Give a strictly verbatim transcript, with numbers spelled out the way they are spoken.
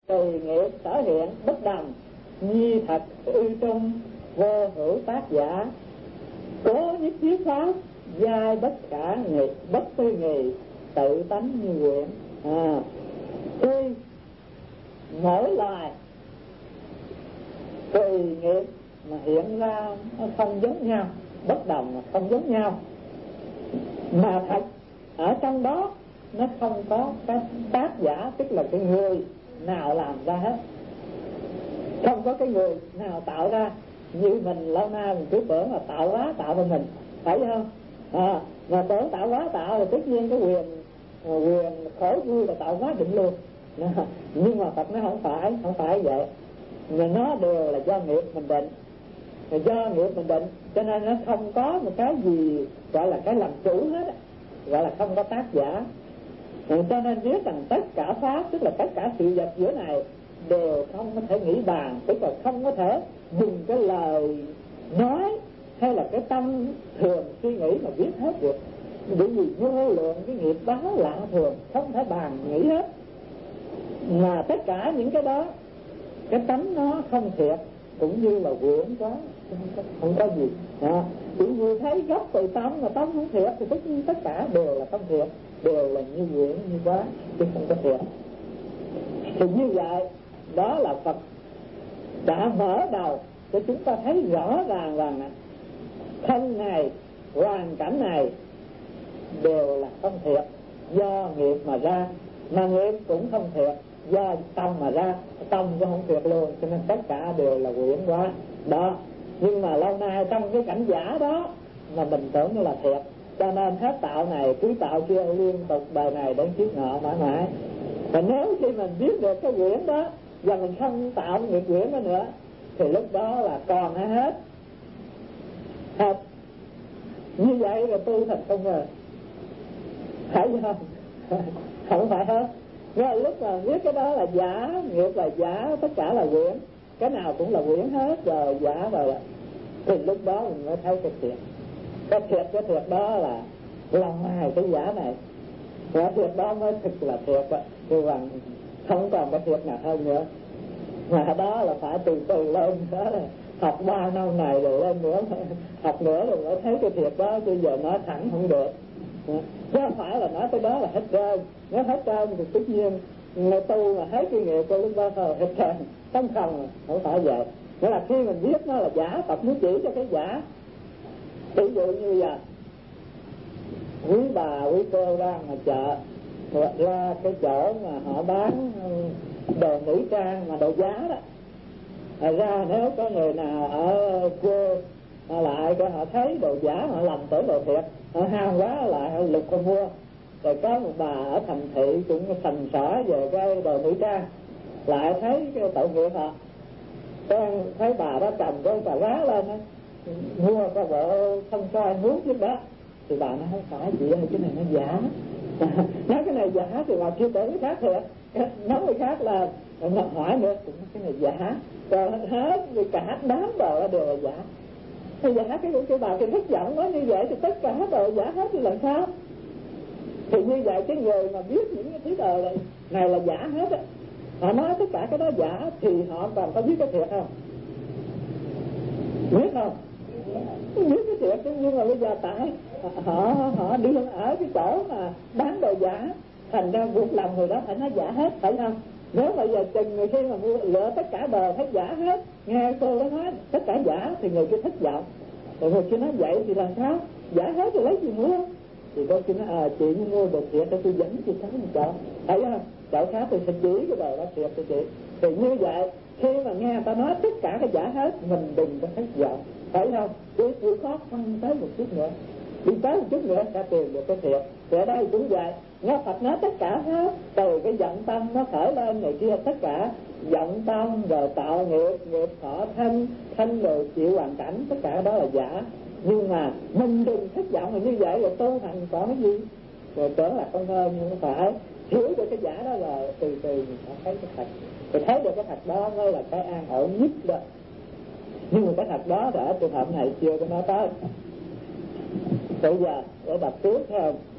tùy nghiệp sở hiện bất đồng, nhi thật ư trung vô hữu tác giả, cố nhất thiết pháp giai bất khả nghị bất tư nghị, tự tánh như nguyện. À, tuy mỗi loài tùy nghiệp mà hiện ra nó không giống nhau, bất đồng mà không giống nhau, mà thật ở trong đó nó không có cái tác giả, tức là cái người nào làm ra hết, không có cái người nào tạo ra. Như mình lâu nay mình cứ tưởng là tạo hóa tạo ra mình, phải không? À, mà tưởng tạo hóa tạo thì tất nhiên cái quyền quyền khổ vui là tạo hóa định luôn. Nhưng mà Phật nó không phải, không phải vậy. Mà nó đều là do nghiệp mình định, do nghiệp mình định, cho nên nó không có một cái gì gọi là cái làm chủ hết, gọi là không có tác giả. Cho nên biết rằng tất cả pháp, tức là tất cả sự vật giữa này đều không có thể nghĩ bàn, tức là không có thể dùng cái lời nói hay là cái tâm thường suy nghĩ mà biết hết được, bởi vì vô lượng cái nghiệp báo lạ thường, không thể bàn nghĩ hết. Mà tất cả những cái đó, cái tánh nó không thiệt, cũng như là quyển quá, không có, không có gì. À, chỉ vì thấy gốc từ tâm mà tâm không thiệt thì tất nhiên tất cả đều là không thiệt, đều là như quyển như quá, chứ không có thiệt. Thì như vậy, đó là Phật đã mở đầu cho chúng ta thấy rõ ràng rằng thân này, hoàn cảnh này đều là không thiệt, do nghiệp mà ra, mà nghiệp cũng không thiệt, do tâm mà ra, tâm cũng không thiệt luôn, cho nên tất cả đều là quyển quá đó. Nhưng mà lâu nay trong cái cảnh giả đó mà mình tưởng như là thiệt, cho nên hết tạo này cứ tạo kia liên tục đời này đến kiếp nọ mãi mãi. Và nếu khi mình biết được cái quyển đó và mình không tạo nghiệp quyển đó nữa thì lúc đó là còn hết hết. Như vậy là tu thật không ngờ, phải không? Không phải hết. Ngay lúc mà biết cái đó là giả, nghiệp là giả, tất cả là quyển, cái nào cũng là quyển hết rồi, giả rồi, thì lúc đó mình mới thấy cái thiệt. Cái thiệt, cái thiệt đó là là ngoài cái giả này, cái thiệt đó mới thực là thiệt đó. Thì bằng không còn cái thiệt nào hơn nữa. Mà đó là phải từ từ lên, đó là học ba năm này rồi lên nữa, học nữa rồi mới thấy cái thiệt đó, bây giờ nói thẳng không được. Chứ không phải là nói tới đó là hết trơn. Nếu hết trơn thì tất nhiên người tu mà hết cái nghiệp của lúc đó thôi hết trơn, không không, không phải vậy. Nghĩa là khi mình biết nó là giả, Phật muốn chỉ cho cái giả. Ví dụ như vậy, quý bà quý cô đang ở chợ, ra cái chỗ mà họ bán đồ nữ trang mà đồ giá đó, ra nếu có người nào ở quê lại cái họ thấy đồ giả họ lầm tưởng đồ thiệt, họ ham quá lại họ lục họ mua. Rồi có một bà ở thành thị cũng thành sở về cái đồ nữ trang, lại thấy cái tội nghiệp họ, cái thấy bà đó cầm cái bà giá lên đó, mua cái bộ không soi nước trước đó, thì bà nói không phải chị ơi, cái này nó giả. Nói cái này giả thì bà chưa tưởng cái khác thiệt, nói người khác là nó hỏi nữa cũng cái này giả, rồi hết vì cả đám đồ đều là giả. Thì giả cái cái bà thì thất vọng quá, như vậy thì tất cả đồ giả hết thì làm sao? Thì như vậy cái người mà biết những cái thứ đồ này, này là giả hết á, họ nói tất cả cái đó giả thì họ còn có biết cái thiệt không? Biết không? Biết cái thiệt, nhưng mà bây giờ tại họ họ đương ở cái chỗ mà bán đồ giả, thành ra buộc lòng người đó phải nói giả hết, phải không? Nếu mà giờ chừng người khi mà mua lựa tất cả đồ thấy giả hết, nghe cô đó nói tất cả giả thì người kia thất vọng. Rồi người kia nói vậy thì làm sao? Giả hết thì lấy gì mua? Thì cô kia nói à, chị mua đồ thiệt để tôi dẫn chị tới một chỗ, thấy không? Chỗ khác tôi sẽ chỉ cái đồ đó thiệt cho chị. Thì như vậy khi mà nghe người ta nói tất cả cái giả hết, mình đừng có thất vọng, phải không? Cứ chịu khó phân tới một chút nữa, đi tới một chút nữa sẽ tìm được cái thiệt. Thì ở đây cũng vậy, nghe Phật nói tất cả hết, từ cái vọng tâm nó khởi lên này kia, tất cả vọng tâm rồi tạo nghiệp, nghiệp thọ thân, thân rồi chịu hoàn cảnh, tất cả đó là giả. Nhưng mà mình đừng thất vọng là như vậy rồi tu hành có cái gì rồi tưởng là không ơn, nhưng phải hiểu được cái giả đó rồi từ từ mình phải thấy cái thật. Thì thấy được cái thật đó mới là cái an ổn nhất đó. Nhưng mà cái thật đó thì ở trường hợp này chưa có nói tới. Bây giờ để đọc tiếp theo.